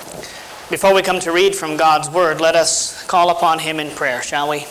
Before we come to read from God's Word, let us call upon Him in prayer, shall we?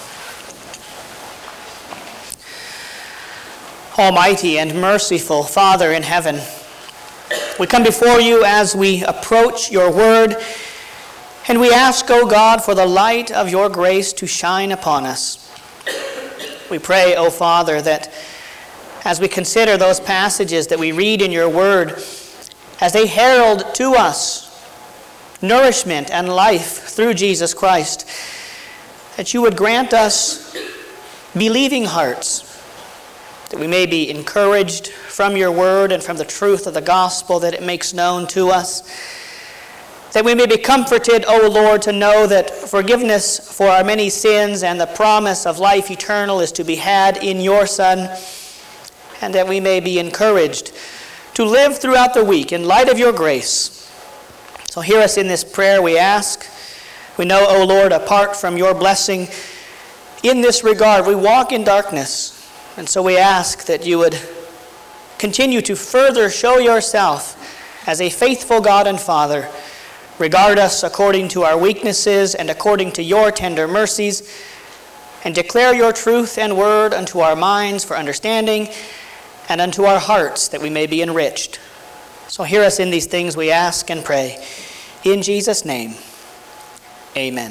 Almighty and merciful Father in heaven, we come before you as we approach your Word, and we ask, O God, for the light of your grace to shine upon us. We pray, O Father, that as we consider those passages that we read in your Word, as they herald to us nourishment and life through Jesus Christ, that you would grant us believing hearts, that we may be encouraged from your word and from the truth of the gospel that it makes known to us, that we may be comforted, O Lord, to know that forgiveness for our many sins and the promise of life eternal is to be had in your Son, and that we may be encouraged to live throughout the week in light of your grace. So hear us in this prayer, we ask. We know, O Lord, apart from your blessing in this regard, we walk in darkness. And so we ask that you would continue to further show yourself as a faithful God and Father. Regard us according to our weaknesses and according to your tender mercies, and declare your truth and word unto our minds for understanding and unto our hearts that we may be enriched. So hear us in these things, we ask and pray. In Jesus' name, amen.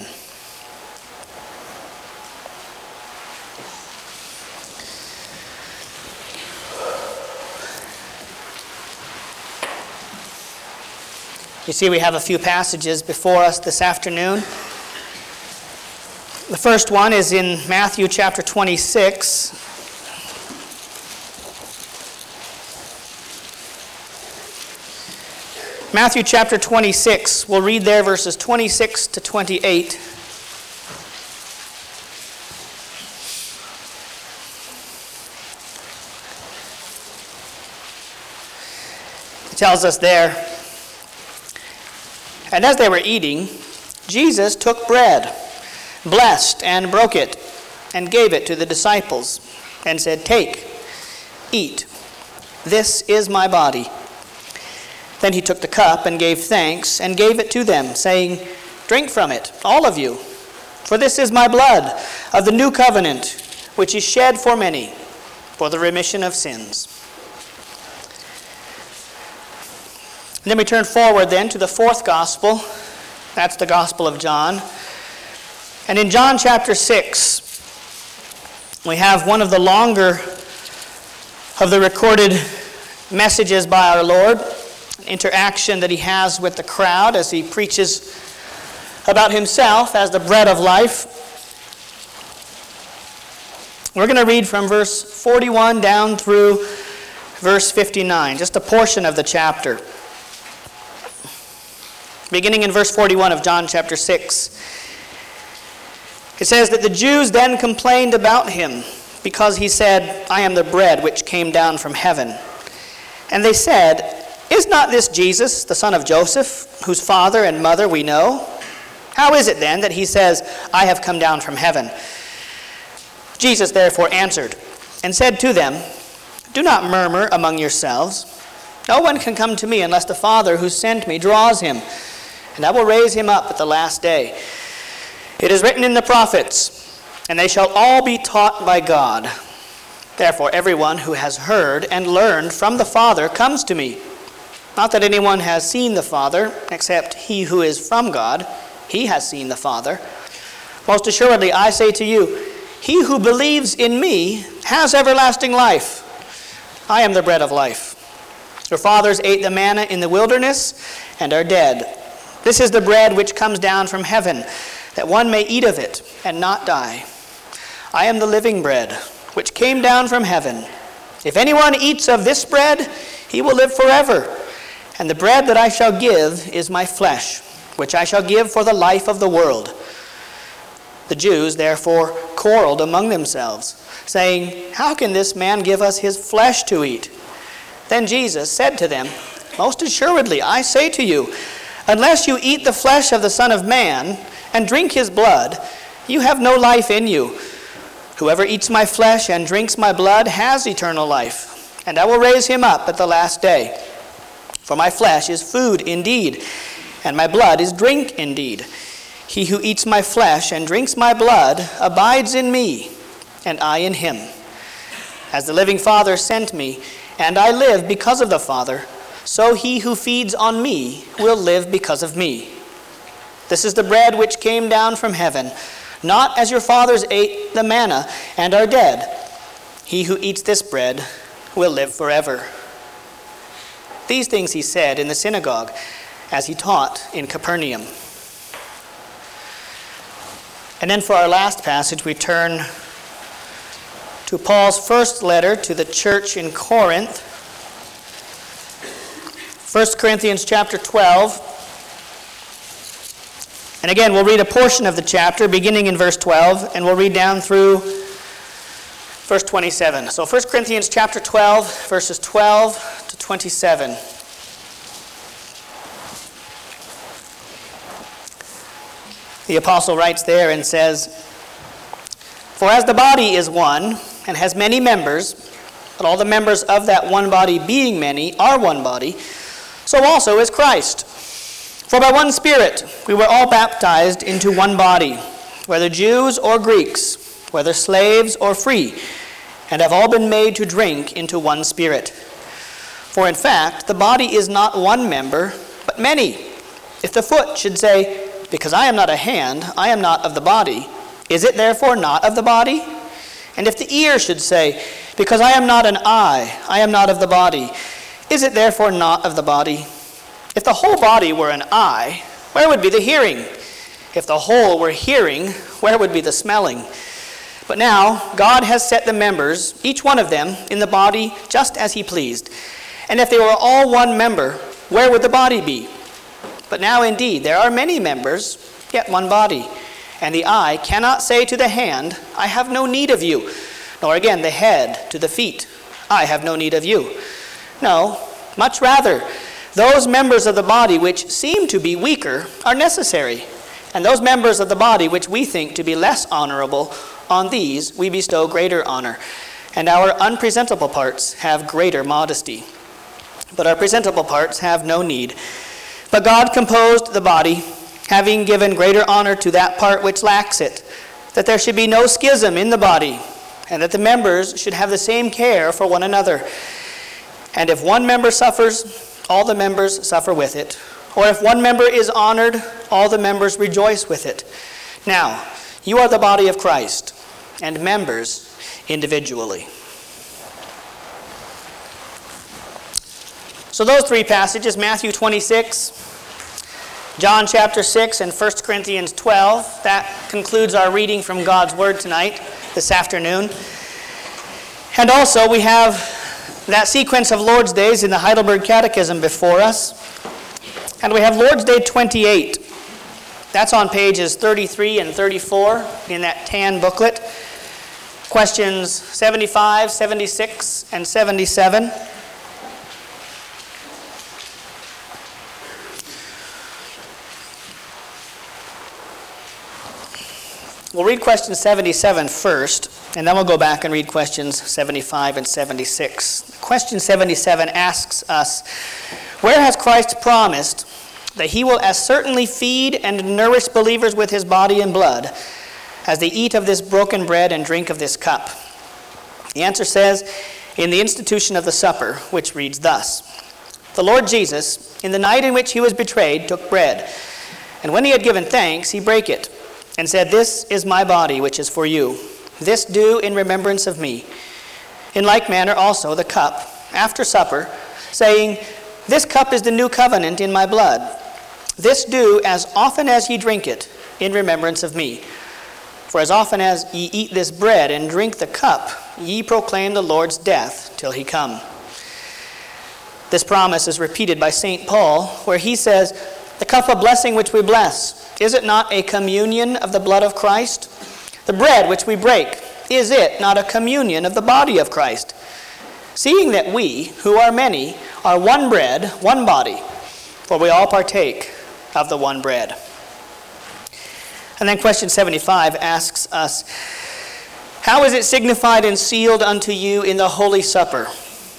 You see, we have a few passages before us this afternoon. The first one is in Matthew chapter 26. Matthew chapter 26, we'll read there verses 26 to 28. It tells us there, "And as they were eating, Jesus took bread, blessed and broke it, and gave it to the disciples, and said, 'Take, eat, this is my body.' Then he took the cup and gave thanks and gave it to them, saying, 'Drink from it, all of you, for this is my blood of the new covenant, which is shed for many for the remission of sins.'" And then we turn forward then to the fourth gospel. That's the Gospel of John. And in John chapter 6, we have one of the longer of the recorded messages by our Lord, interaction that he has with the crowd as he preaches about himself as the bread of life. We're going to read from verse 41 down through verse 59, just a portion of the chapter. Beginning in verse 41 of John chapter 6. It says that the Jews then complained about him because he said, "I am the bread which came down from heaven." And they said, "Is not this Jesus, the son of Joseph, whose father and mother we know? How is it then that he says, 'I have come down from heaven'?" Jesus therefore answered and said to them, "Do not murmur among yourselves. No one can come to me unless the Father who sent me draws him, and I will raise him up at the last day. It is written in the prophets, and they shall all be taught by God. Therefore everyone who has heard and learned from the Father comes to me. Not that anyone has seen the Father, except he who is from God. He has seen the Father. Most assuredly, I say to you, he who believes in me has everlasting life. I am the bread of life. Your fathers ate the manna in the wilderness and are dead. This is the bread which comes down from heaven, that one may eat of it and not die. I am the living bread, which came down from heaven. If anyone eats of this bread, he will live forever. And the bread that I shall give is my flesh, which I shall give for the life of the world." The Jews therefore quarreled among themselves, saying, "How can this man give us his flesh to eat?" Then Jesus said to them, "Most assuredly, I say to you, unless you eat the flesh of the Son of Man and drink his blood, you have no life in you. Whoever eats my flesh and drinks my blood has eternal life, and I will raise him up at the last day. For my flesh is food indeed, and my blood is drink indeed. He who eats my flesh and drinks my blood abides in me, and I in him. As the living Father sent me, and I live because of the Father, so he who feeds on me will live because of me. This is the bread which came down from heaven, not as your fathers ate the manna and are dead. He who eats this bread will live forever. These things he said in the synagogue as he taught in Capernaum. And then for our last passage, we turn to Paul's first letter to the church in Corinth, 1 Corinthians chapter 12. And again, we'll read a portion of the chapter beginning in verse 12, and we'll read down through verse 27. So 1 Corinthians chapter 12, verses 12 to 27. The apostle writes there and says, "For as the body is one and has many members, but all the members of that one body being many are one body, so also is Christ. For by one Spirit we were all baptized into one body, whether Jews or Greeks, whether slaves or free, and have all been made to drink into one Spirit. For in fact, the body is not one member, but many. If the foot should say, 'Because I am not a hand, I am not of the body,' is it therefore not of the body? And if the ear should say, 'Because I am not an eye, I am not of the body,' is it therefore not of the body? If the whole body were an eye, where would be the hearing? If the whole were hearing, where would be the smelling? But now God has set the members, each one of them, in the body just as he pleased. And if they were all one member, where would the body be? But now indeed there are many members, yet one body. And the eye cannot say to the hand, 'I have no need of you,' nor again the head to the feet, 'I have no need of you.' No, much rather, those members of the body which seem to be weaker are necessary, and those members of the body which we think to be less honorable, on these we bestow greater honor, and our unpresentable parts have greater modesty. But our presentable parts have no need. But God composed the body, having given greater honor to that part which lacks it, that there should be no schism in the body, and that the members should have the same care for one another. And if one member suffers, all the members suffer with it. Or if one member is honored, all the members rejoice with it. Now, you are the body of Christ, and members individually." So those three passages, Matthew 26, John chapter 6, and 1 Corinthians 12, that concludes our reading from God's Word tonight, this afternoon. And also we have that sequence of Lord's Days in the Heidelberg Catechism before us. And we have Lord's Day 28. That's on pages 33 and 34 in that tan booklet. Questions 75, 76, and 77. We'll read question 77 first, and then we'll go back and read questions 75 and 76. Question 77 asks us, where has Christ promised that he will as certainly feed and nourish believers with his body and blood as they eat of this broken bread and drink of this cup? The answer says, in the institution of the supper, which reads thus: "The Lord Jesus, in the night in which he was betrayed, took bread, and when he had given thanks, he brake it, and said, 'This is my body, which is for you. This do in remembrance of me.' In like manner also the cup, after supper, saying, 'This cup is the new covenant in my blood. This do as often as ye drink it, in remembrance of me. For as often as ye eat this bread and drink the cup, ye proclaim the Lord's death till he come.'" This promise is repeated by St. Paul, where he says, "The cup of blessing which we bless, is it not a communion of the blood of Christ? The bread which we break, is it not a communion of the body of Christ? Seeing that we, who are many, are one bread, one body, for we all partake of the one bread." And then question 75 asks us, how is it signified and sealed unto you in the Holy Supper?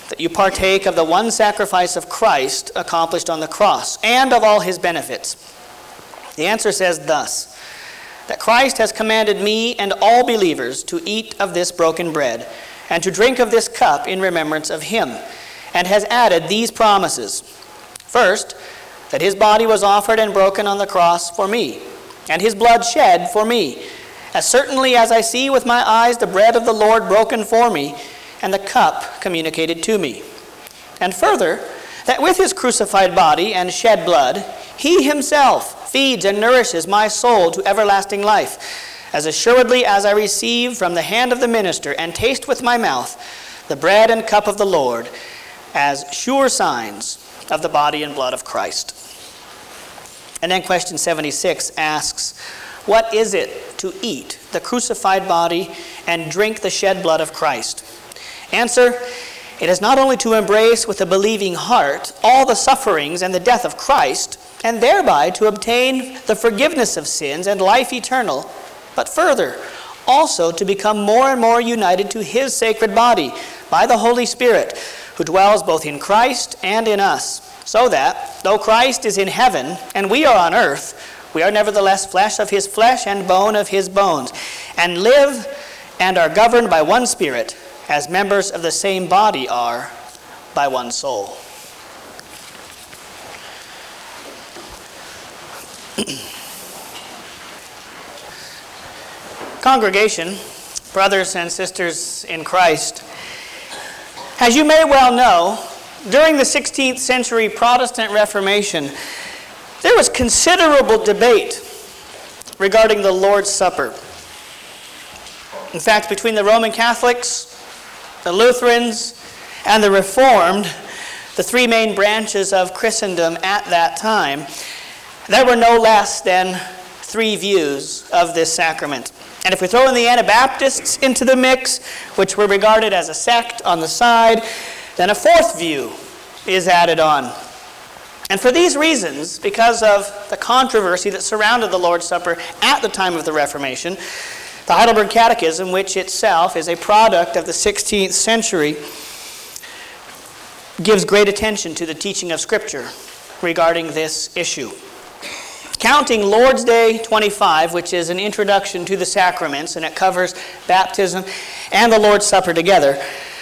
that you partake of the one sacrifice of Christ accomplished on the cross and of all his benefits? The answer says thus, that Christ has commanded me and all believers to eat of this broken bread and to drink of this cup in remembrance of him, and has added these promises. First, that his body was offered and broken on the cross for me, and his blood shed for me, as certainly as I see with my eyes the bread of the Lord broken for me, and the cup communicated to me. And further, that with his crucified body and shed blood, he himself feeds and nourishes my soul to everlasting life, as assuredly as I receive from the hand of the minister and taste with my mouth the bread and cup of the Lord, as sure signs of the body and blood of Christ. And then question 76 asks, what is it to eat the crucified body and drink the shed blood of Christ? Answer, it is not only to embrace with a believing heart all the sufferings and the death of Christ, and thereby to obtain the forgiveness of sins and life eternal, but further, also to become more and more united to his sacred body by the Holy Spirit, who dwells both in Christ and in us, so that, though Christ is in heaven and we are on earth, we are nevertheless flesh of his flesh and bone of his bones, and live and are governed by one Spirit, as members of the same body are by one soul. Congregation, brothers and sisters in Christ, as you may well know, during the 16th century Protestant Reformation, there was considerable debate regarding the Lord's Supper. In fact, between the Roman Catholics, the Lutherans, and the Reformed, the three main branches of Christendom at that time, there were no less than three views of this sacrament. And if we throw in the Anabaptists into the mix, which were regarded as a sect on the side, then a fourth view is added on. And for these reasons, because of the controversy that surrounded the Lord's Supper at the time of the Reformation, the Heidelberg Catechism, which itself is a product of the 16th century, gives great attention to the teaching of Scripture regarding this issue. Counting Lord's Day 25, which is an introduction to the sacraments, and it covers baptism and the Lord's Supper together,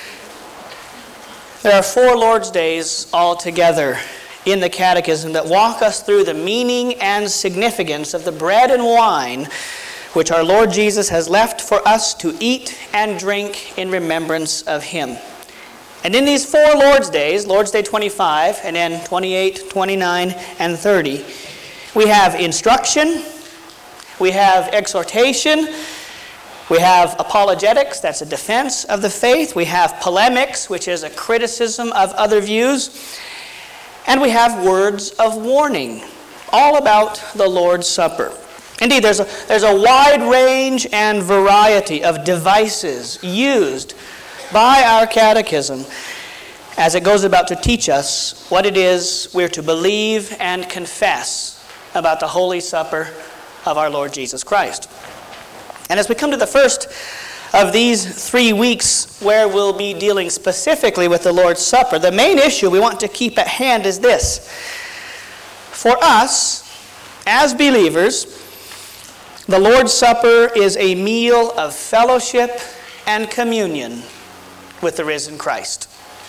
there are 4 Lord's Days altogether in the Catechism that walk us through the meaning and significance of the bread and wine which our Lord Jesus has left for us to eat and drink in remembrance of him. And in these 4 Lord's Days, Lord's Day 25, and then 28, 29, and 30, we have instruction, we have exhortation, we have apologetics, that's a defense of the faith, we have polemics, which is a criticism of other views, and we have words of warning, all about the Lord's Supper. Indeed, there's a wide range and variety of devices used by our catechism as it goes about to teach us what it is we're to believe and confess about the Holy Supper of our Lord Jesus Christ. And as we come to the first of these 3 weeks where we'll be dealing specifically with the Lord's Supper, the main issue we want to keep at hand is this. For us, as believers, the Lord's Supper is a meal of fellowship and communion with the risen Christ.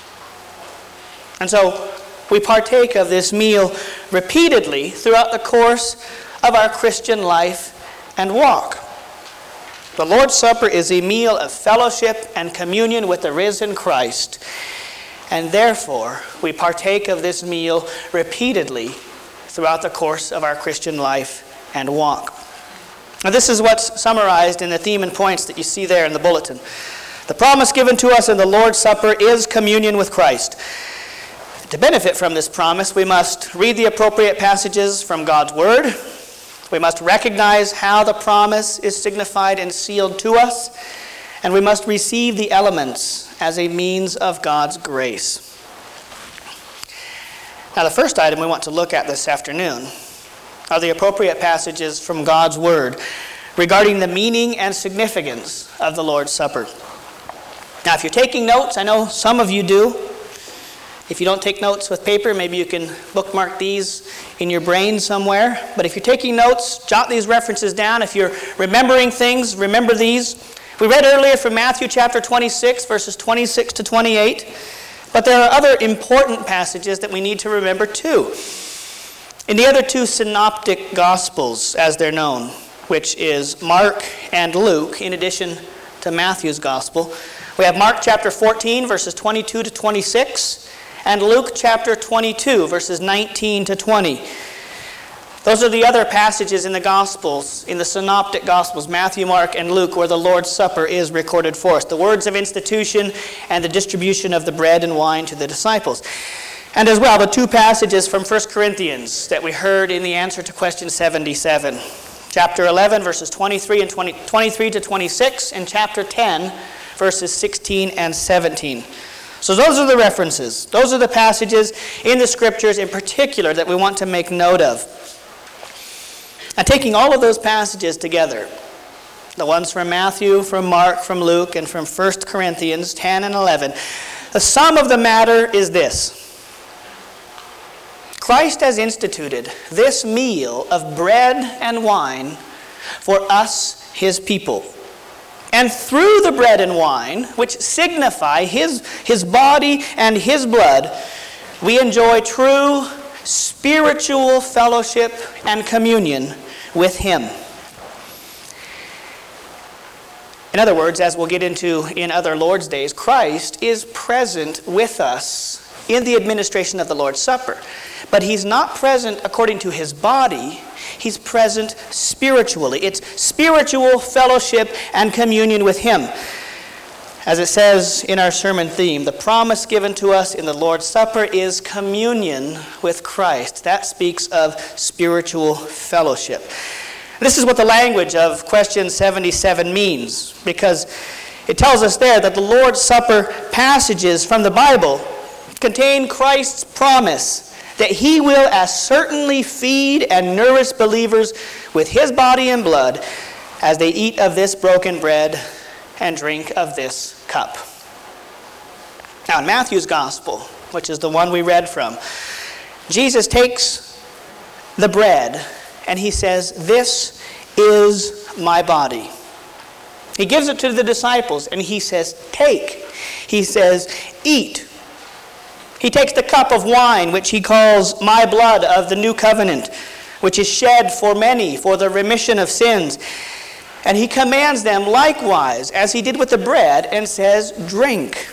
And so we partake of this meal repeatedly throughout the course of our Christian life and walk. The Lord's Supper is a meal of fellowship and communion with the risen Christ, and therefore we partake of this meal repeatedly throughout the course of our Christian life and walk. Now, this is what's summarized in the theme and points that you see there in the bulletin. The promise given to us in the Lord's Supper is communion with Christ. To benefit from this promise, we must read the appropriate passages from God's Word. We must recognize how the promise is signified and sealed to us, and we must receive the elements as a means of God's grace. Now, the first item we want to look at this afternoon are the appropriate passages from God's Word regarding the meaning and significance of the Lord's Supper. Now, if you're taking notes, I know some of you do, If you don't take notes with paper, maybe you can bookmark these in your brain somewhere. But if you're taking notes, jot these references down. If you're remembering things, remember these. We read earlier from Matthew chapter 26, verses 26 to 28. But there are other important passages that we need to remember too. In the other two synoptic gospels, as they're known, which is Mark and Luke, in addition to Matthew's gospel, we have Mark chapter 14, verses 22 to 26, and Luke chapter 22, verses 19 to 20. Those are the other passages in the Gospels, in the synoptic Gospels, Matthew, Mark, and Luke, where the Lord's Supper is recorded for us. The words of institution and the distribution of the bread and wine to the disciples. And as well, the two passages from 1 Corinthians that we heard in the answer to question 77. Chapter 11, verses 23 to 26, and chapter 10, verses 16 and 17. So those are the references. Those are the passages in the Scriptures in particular that we want to make note of. And taking all of those passages together, the ones from Matthew, from Mark, from Luke, and from 1 Corinthians 10 and 11, the sum of the matter is this. Christ has instituted this meal of bread and wine for us, his people. And through the bread and wine, which signify his body and his blood, we enjoy true spiritual fellowship and communion with him. In other words, as we'll get into in other Lord's days, Christ is present with us in the administration of the Lord's Supper. But he's not present according to his body. He's present spiritually. It's spiritual fellowship and communion with him. As it says in our sermon theme, the promise given to us in the Lord's Supper is communion with Christ. That speaks of spiritual fellowship. This is what the language of question 77 means, because it tells us there that the Lord's Supper passages from the Bible contain Christ's promise that he will as certainly feed and nourish believers with his body and blood as they eat of this broken bread and drink of this cup. Now in Matthew's gospel, which is the one we read from, Jesus takes the bread and he says, "This is my body." He gives it to the disciples and he says, "Take." He says, "Eat." He takes the cup of wine, which he calls my blood of the new covenant, which is shed for many for the remission of sins. And he commands them likewise, as he did with the bread, and says, "Drink."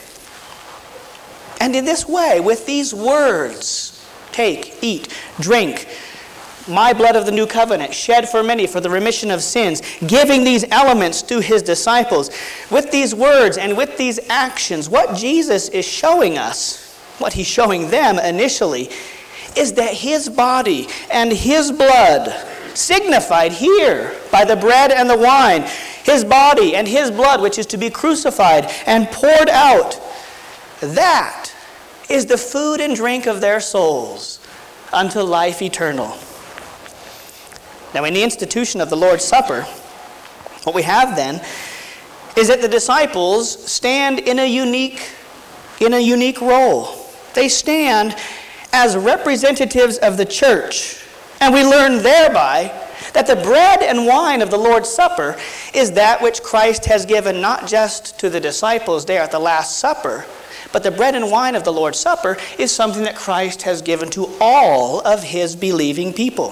And in this way, with these words, take, eat, drink, my blood of the new covenant, shed for many for the remission of sins, giving these elements to his disciples. With these words and with these actions, what Jesus is showing us, what he's showing them initially, is that his body and his blood, signified here by the bread and the wine, his body and his blood, which is to be crucified and poured out, that is the food and drink of their souls unto life eternal. Now, in the institution of the Lord's Supper, what we have then is that the disciples stand in a unique role. They stand as representatives of the church. And we learn thereby that the bread and wine of the Lord's Supper is that which Christ has given not just to the disciples there at the Last Supper, but the bread and wine of the Lord's Supper is something that Christ has given to all of his believing people.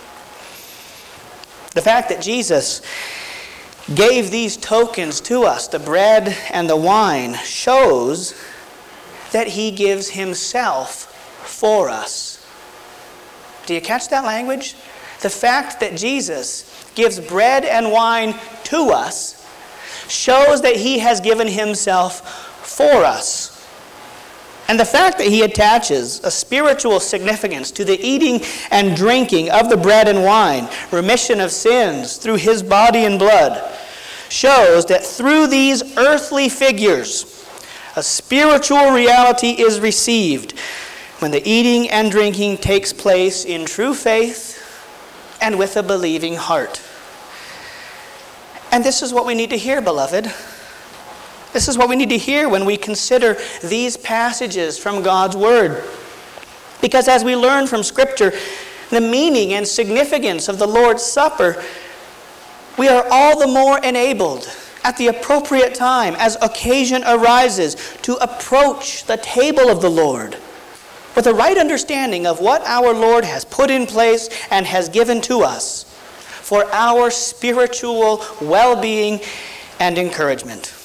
The fact that Jesus gave these tokens to us, the bread and the wine, shows that he gives himself for us. Do you catch that language? The fact that Jesus gives bread and wine to us shows that he has given himself for us. And the fact that he attaches a spiritual significance to the eating and drinking of the bread and wine, remission of sins through his body and blood, shows that through these earthly figures, a spiritual reality is received when the eating and drinking takes place in true faith and with a believing heart. And this is what we need to hear, beloved. This is what we need to hear when we consider these passages from God's Word. Because as we learn from Scripture the meaning and significance of the Lord's Supper, we are all the more enabled at the appropriate time, as occasion arises, to approach the table of the Lord with a right understanding of what our Lord has put in place and has given to us for our spiritual well-being and encouragement.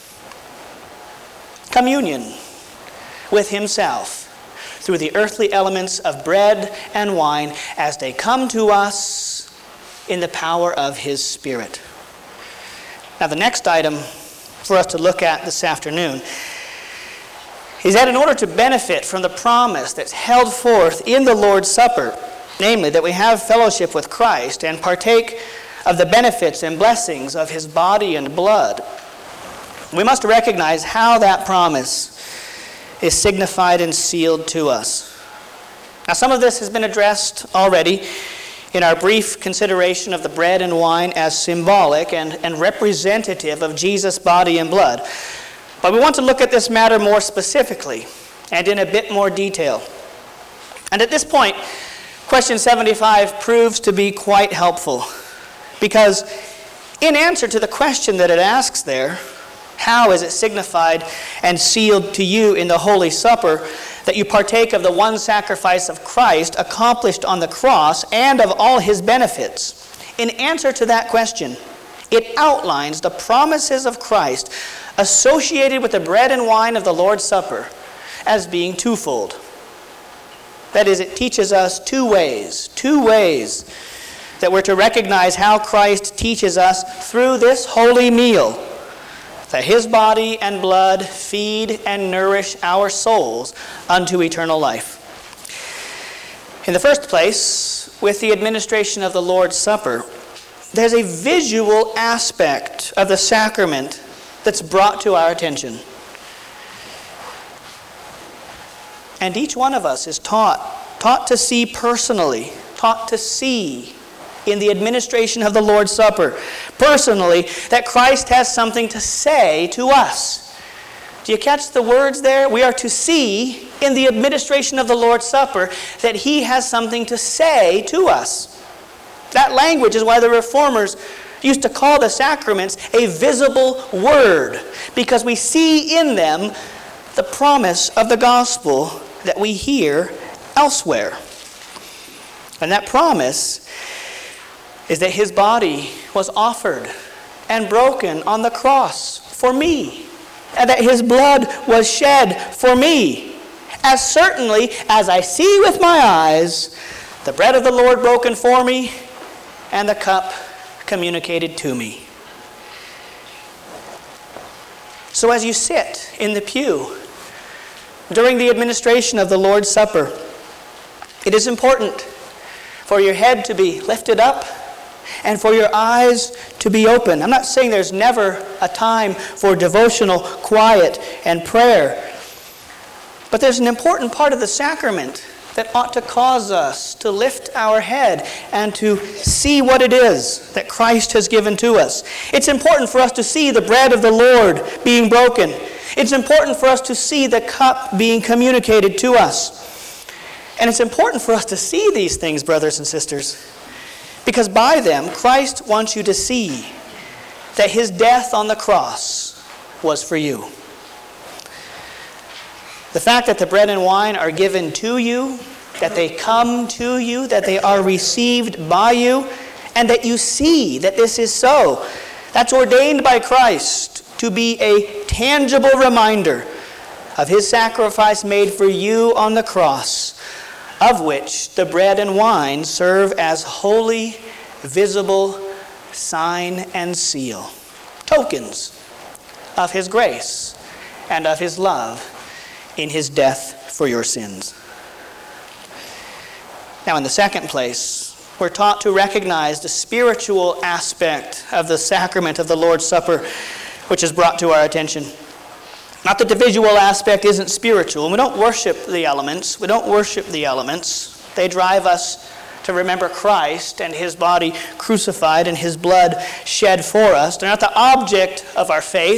Communion with Himself through the earthly elements of bread and wine as they come to us in the power of His Spirit. Now, the next item for us to look at this afternoon is that in order to benefit from the promise that's held forth in the Lord's Supper, namely that we have fellowship with Christ and partake of the benefits and blessings of His body and blood, we must recognize how that promise is signified and sealed to us. Now, some of this has been addressed already in our brief consideration of the bread and wine as symbolic and representative of Jesus' body and blood. But we want to look at this matter more specifically and in a bit more detail. And at this point, question 75 proves to be quite helpful, because in answer to the question that it asks there, how is it signified and sealed to you in the Holy Supper that you partake of the one sacrifice of Christ accomplished on the cross and of all His benefits? In answer to that question, it outlines the promises of Christ associated with the bread and wine of the Lord's Supper as being twofold. That is, it teaches us two ways that we're to recognize how Christ teaches us through this holy meal that His body and blood feed and nourish our souls unto eternal life. In the first place, with the administration of the Lord's Supper, there's a visual aspect of the sacrament that's brought to our attention. And each one of us is taught to see personally, taught to see in the administration of the Lord's Supper, personally, that Christ has something to say to us. Do you catch the words there? We are to see in the administration of the Lord's Supper that He has something to say to us. That language is why the Reformers used to call the sacraments a visible word, because we see in them the promise of the gospel that we hear elsewhere. And that promise is that His body was offered and broken on the cross for me, and that His blood was shed for me, as certainly as I see with my eyes the bread of the Lord broken for me and the cup communicated to me. So as you sit in the pew during the administration of the Lord's Supper, it is important for your head to be lifted up and for your eyes to be open. I'm not saying there's never a time for devotional quiet and prayer, but there's an important part of the sacrament that ought to cause us to lift our head and to see what it is that Christ has given to us. It's important for us to see the bread of the Lord being broken. It's important for us to see the cup being communicated to us. And it's important for us to see these things, brothers and sisters, because by them, Christ wants you to see that His death on the cross was for you. The fact that the bread and wine are given to you, that they come to you, that they are received by you, and that you see that this is so, that's ordained by Christ to be a tangible reminder of His sacrifice made for you on the cross, of which the bread and wine serve as holy, visible sign and seal, tokens of His grace and of His love in His death for your sins. Now, in the second place, we're taught to recognize the spiritual aspect of the sacrament of the Lord's Supper, which is brought to our attention. Not that the visual aspect isn't spiritual. We don't worship the elements. They drive us to remember Christ and His body crucified and His blood shed for us. They're not the object of our faith.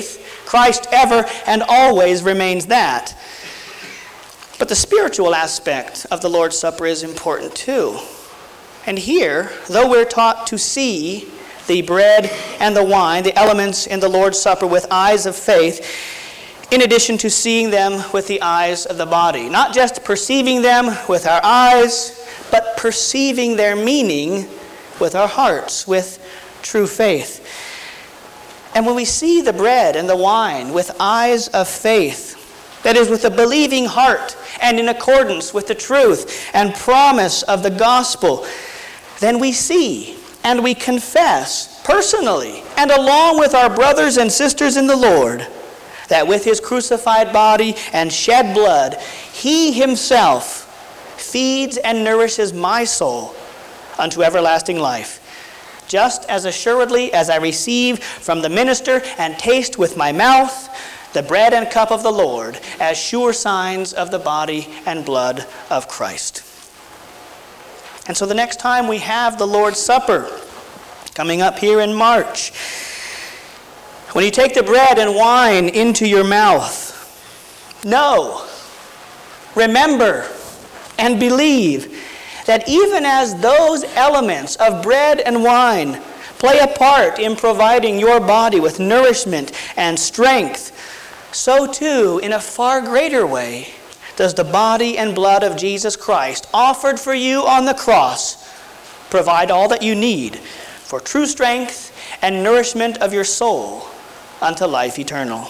Christ ever and always remains that. But the spiritual aspect of the Lord's Supper is important too. And here, though we're taught to see the bread and the wine, the elements in the Lord's Supper, with eyes of faith, in addition to seeing them with the eyes of the body. Not just perceiving them with our eyes, but perceiving their meaning with our hearts, with true faith. And when we see the bread and the wine with eyes of faith, that is, with a believing heart and in accordance with the truth and promise of the gospel, then we see and we confess personally and along with our brothers and sisters in the Lord that with his crucified body and shed blood, he himself feeds and nourishes my soul unto everlasting life, just as assuredly as I receive from the minister and taste with my mouth the bread and cup of the Lord as sure signs of the body and blood of Christ. And so the next time we have the Lord's Supper, coming up here in March, when you take the bread and wine into your mouth, know, remember, and believe that even as those elements of bread and wine play a part in providing your body with nourishment and strength, so too, in a far greater way, does the body and blood of Jesus Christ, offered for you on the cross, provide all that you need for true strength and nourishment of your soul unto life eternal.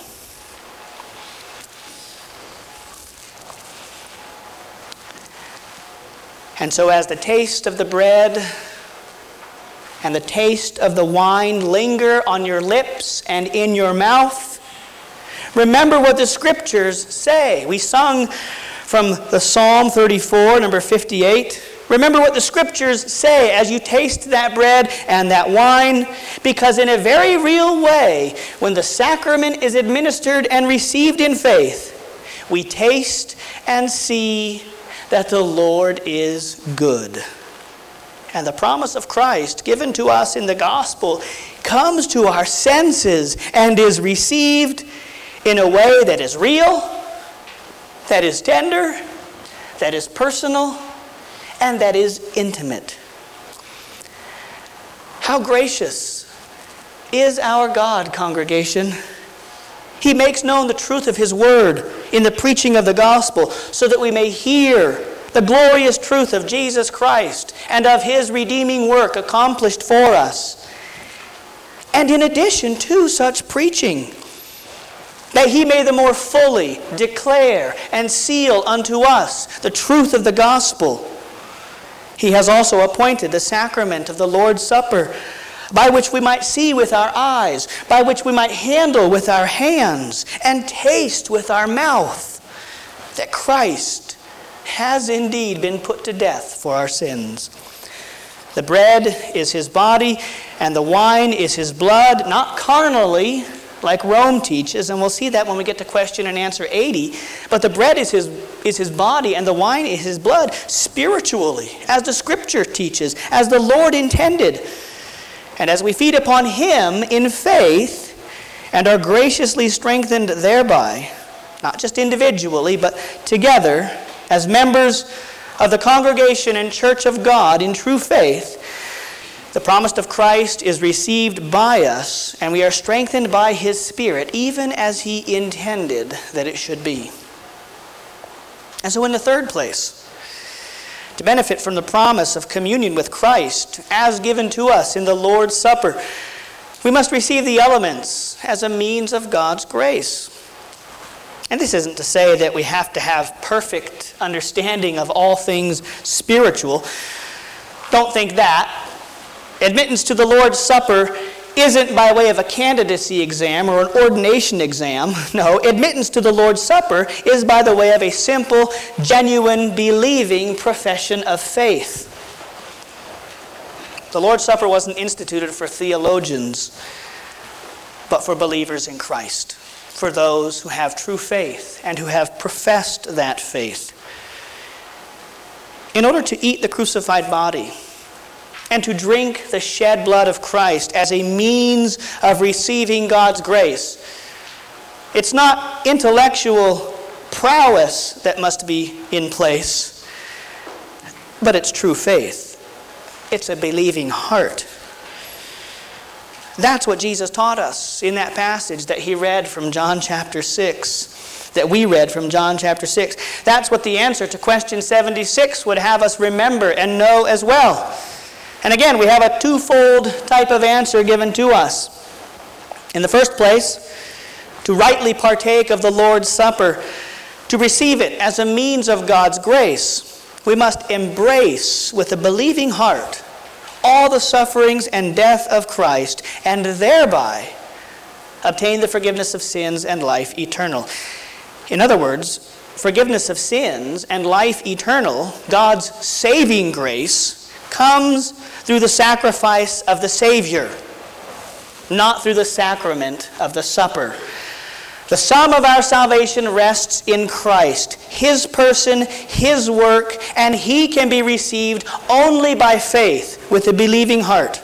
And so as the taste of the bread and the taste of the wine linger on your lips and in your mouth, remember what the Scriptures say. We sung from the Psalm 34, number 58. Remember what the Scriptures say as you taste that bread and that wine, because in a very real way, when the sacrament is administered and received in faith, we taste and see that the Lord is good. And the promise of Christ given to us in the gospel comes to our senses and is received in a way that is real, that is tender, that is personal, and that is intimate. How gracious is our God, congregation. He makes known the truth of his word in the preaching of the gospel so that we may hear the glorious truth of Jesus Christ and of his redeeming work accomplished for us. And in addition to such preaching, that he may the more fully declare and seal unto us the truth of the gospel, he has also appointed the sacrament of the Lord's Supper, by which we might see with our eyes, by which we might handle with our hands, and taste with our mouth that Christ has indeed been put to death for our sins. The bread is his body, and the wine is his blood, not carnally, like Rome teaches, and we'll see that when we get to question and answer 80. But the bread is his body, and the wine is his blood, spiritually, as the Scripture teaches, as the Lord intended. And as we feed upon him in faith, and are graciously strengthened thereby, not just individually, but together, as members of the congregation and church of God in true faith, the promise of Christ is received by us, and we are strengthened by his Spirit, even as he intended that it should be. And so in the third place, to benefit from the promise of communion with Christ as given to us in the Lord's Supper, we must receive the elements as a means of God's grace. And this isn't to say that we have to have perfect understanding of all things spiritual. Don't think that. Admittance to the Lord's Supper isn't by way of a candidacy exam or an ordination exam. No, admittance to the Lord's Supper is by the way of a simple, genuine, believing profession of faith. The Lord's Supper wasn't instituted for theologians, but for believers in Christ, for those who have true faith and who have professed that faith. In order to eat the crucified body and to drink the shed blood of Christ as a means of receiving God's grace, It's not intellectual prowess that must be in place, but it's true faith. It's a believing heart. That's what Jesus taught us in that passage that he read from John chapter 6, that we read from John chapter 6. That's what the answer to question 76 would have us remember and know as well. And again, we have a twofold type of answer given to us. In the first place, to rightly partake of the Lord's Supper, to receive it as a means of God's grace, we must embrace with a believing heart all the sufferings and death of Christ, and thereby obtain the forgiveness of sins and life eternal. In other words, forgiveness of sins and life eternal, God's saving grace, comes through the sacrifice of the Savior, not through the sacrament of the supper. The sum of our salvation rests in Christ, His person, His work, and He can be received only by faith with a believing heart.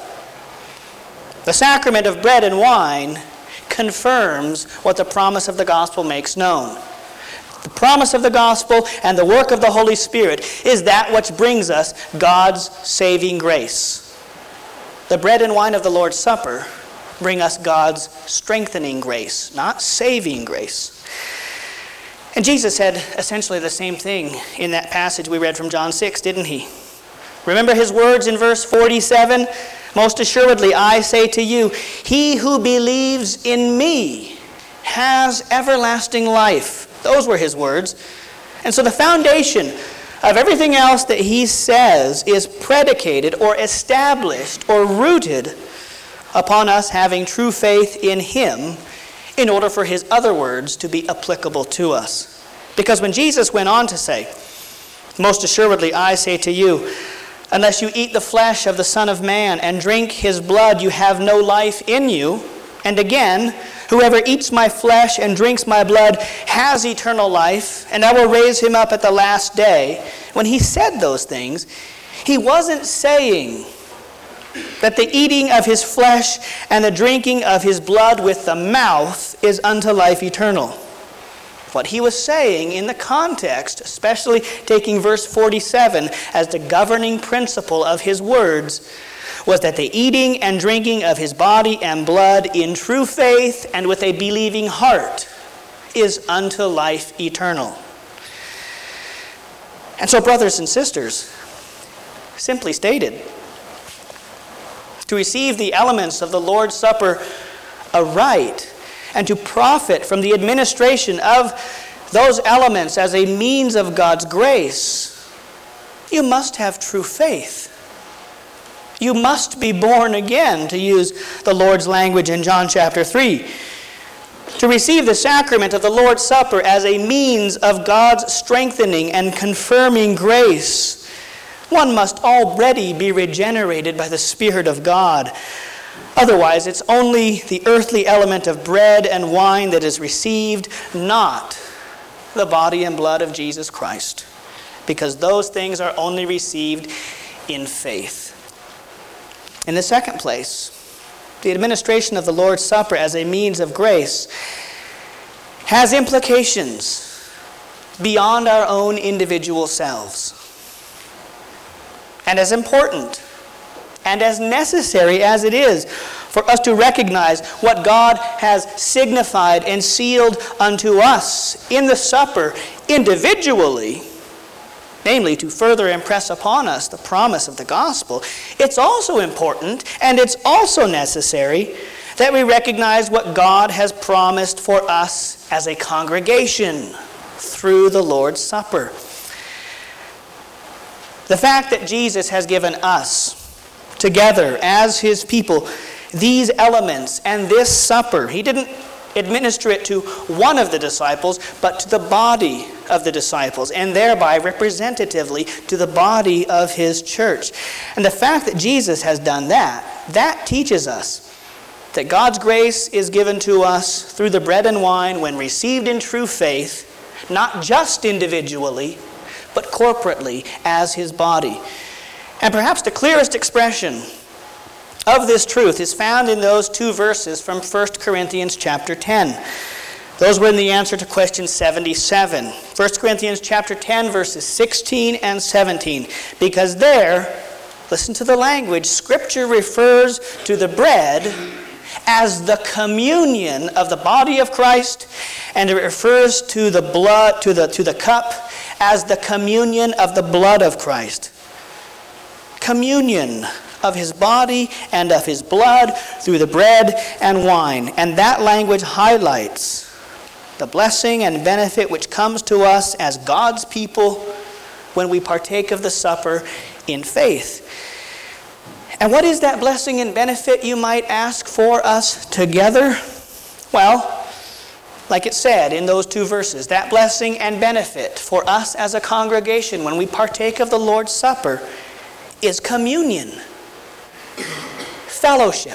The sacrament of bread and wine confirms what the promise of the gospel makes known. The promise of the gospel and the work of the Holy Spirit is that which brings us God's saving grace. The bread and wine of the Lord's Supper bring us God's strengthening grace, not saving grace. And Jesus said essentially the same thing in that passage we read from John 6, didn't he? Remember his words in verse 47? Most assuredly, I say to you, he who believes in me has everlasting life. Those were his words. And so the foundation of everything else that he says is predicated or established or rooted upon us having true faith in him in order for his other words to be applicable to us. Because when Jesus went on to say, most assuredly I say to you, unless you eat the flesh of the Son of Man and drink his blood, you have no life in you. And again, whoever eats my flesh and drinks my blood has eternal life, and I will raise him up at the last day. When he said those things, he wasn't saying that the eating of his flesh and the drinking of his blood with the mouth is unto life eternal. What he was saying in the context, especially taking verse 47 as the governing principle of his words, was that the eating and drinking of his body and blood in true faith and with a believing heart is unto life eternal. And so, brothers and sisters, simply stated, to receive the elements of the Lord's Supper aright and to profit from the administration of those elements as a means of God's grace, you must have true faith. You must be born again, to use the Lord's language in John chapter 3. To receive the sacrament of the Lord's Supper as a means of God's strengthening and confirming grace, one must already be regenerated by the Spirit of God. Otherwise, it's only the earthly element of bread and wine that is received, not the body and blood of Jesus Christ, because those things are only received in faith. In the second place, the administration of the Lord's Supper as a means of grace has implications beyond our own individual selves. And as important and as necessary as it is for us to recognize what God has signified and sealed unto us in the supper individually, namely to further impress upon us the promise of the gospel, it's also important and it's also necessary that we recognize what God has promised for us as a congregation through the Lord's Supper. The fact that Jesus has given us, together as his people, these elements and this supper, he didn't administer it to one of the disciples, but to the body of the disciples, and thereby representatively to the body of his church. And the fact that Jesus has done that teaches us that God's grace is given to us through the bread and wine when received in true faith, not just individually, but corporately as his body. And perhaps the clearest expression of this truth is found in those two verses from 1 Corinthians chapter 10. Those were in the answer to question 77. 1 Corinthians chapter 10, verses 16 and 17. Because there, listen to the language, Scripture refers to the bread as the communion of the body of Christ, and it refers to the blood, to the cup as the communion of the blood of Christ. Communion of his body and of his blood through the bread and wine. And that language highlights the blessing and benefit which comes to us as God's people when we partake of the supper in faith. And what is that blessing and benefit, you might ask, for us together? Well, like it said in those two verses, that blessing and benefit for us as a congregation when we partake of the Lord's Supper is communion, fellowship.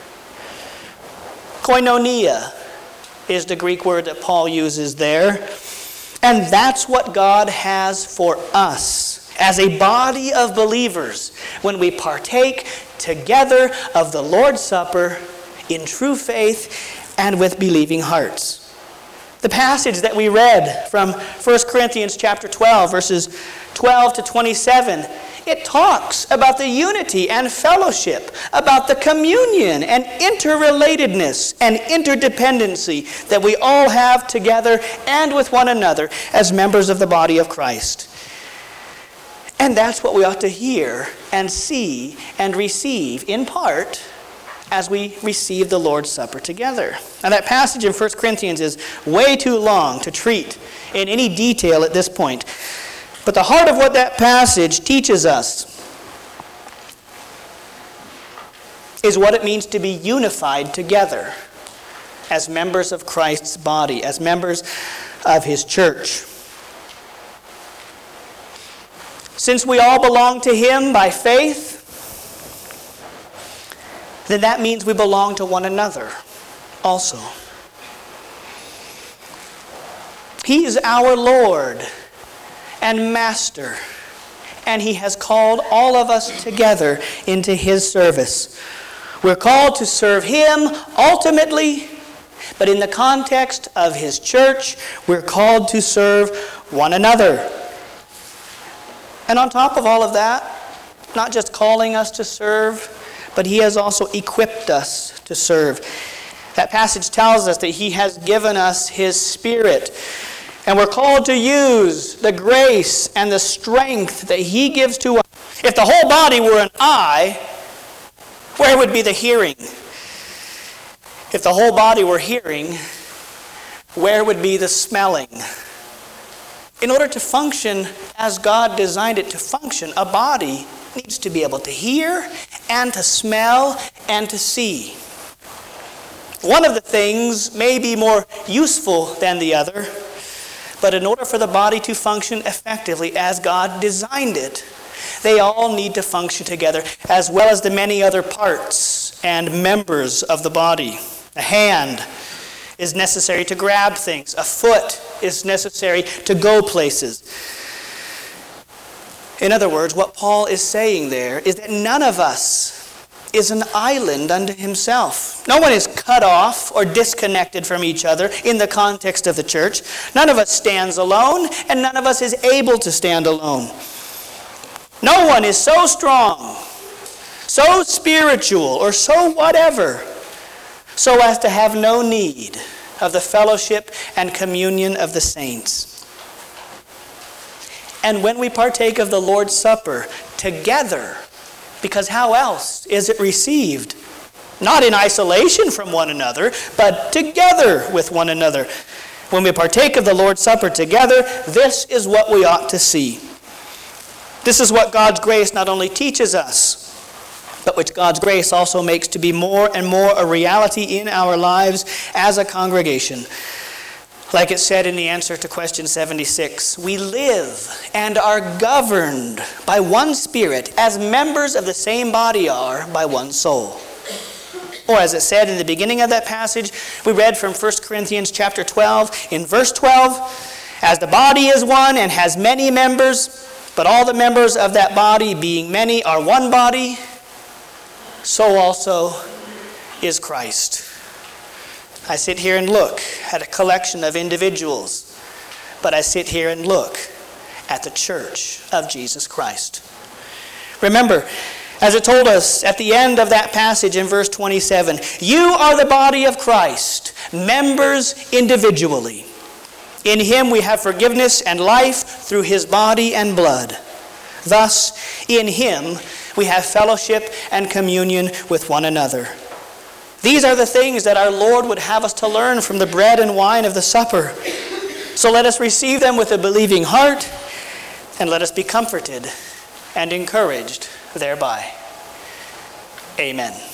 Koinonia is the Greek word that Paul uses there. And that's what God has for us as a body of believers when we partake together of the Lord's Supper in true faith and with believing hearts. The passage that we read from 1 Corinthians chapter 12, verses 12 to 27, it talks about the unity and fellowship, about the communion and interrelatedness and interdependency that we all have together and with one another as members of the body of Christ. And that's what we ought to hear and see and receive in part as we receive the Lord's Supper together. Now that passage in 1 Corinthians is way too long to treat in any detail at this point. But the heart of what that passage teaches us is what it means to be unified together as members of Christ's body, as members of his church. Since we all belong to him by faith, then that means we belong to one another also. He is our Lord and Master, and he has called all of us together into his service. We're called to serve him ultimately, but in the context of his church, we're called to serve one another. And on top of all of that, not just calling us to serve, but he has also equipped us to serve. That passage tells us that he has given us his Spirit, and we're called to use the grace and the strength that he gives to us. If the whole body were an eye, where would be the hearing? If the whole body were hearing, where would be the smelling? In order to function as God designed it to function, a body needs to be able to hear and to smell and to see. One of the things may be more useful than the other, but in order for the body to function effectively as God designed it, they all need to function together, as well as the many other parts and members of the body. A hand is necessary to grab things. A foot is necessary to go places. In other words, what Paul is saying there is that none of us is an island unto himself. No one is cut off or disconnected from each other in the context of the church. None of us stands alone, and none of us is able to stand alone. No one is so strong, so spiritual, or so whatever, so as to have no need of the fellowship and communion of the saints. And when we partake of the Lord's Supper together, because how else is it received? Not in isolation from one another, but together with one another. When we partake of the Lord's Supper together, this is what we ought to see. This is what God's grace not only teaches us, but which God's grace also makes to be more and more a reality in our lives as a congregation. Like it said in the answer to question 76, we live and are governed by one Spirit, as members of the same body are by one soul. Or as it said in the beginning of that passage, we read from 1 Corinthians chapter 12, in verse 12, as the body is one and has many members, but all the members of that body, being many, are one body, so also is Christ. I sit here and look at a collection of individuals, but I sit here and look at the church of Jesus Christ. Remember, as it told us at the end of that passage in verse 27, you are the body of Christ, members individually. In him we have forgiveness and life through his body and blood. Thus, in him we have fellowship and communion with one another. These are the things that our Lord would have us to learn from the bread and wine of the supper. So let us receive them with a believing heart, and let us be comforted and encouraged thereby. Amen.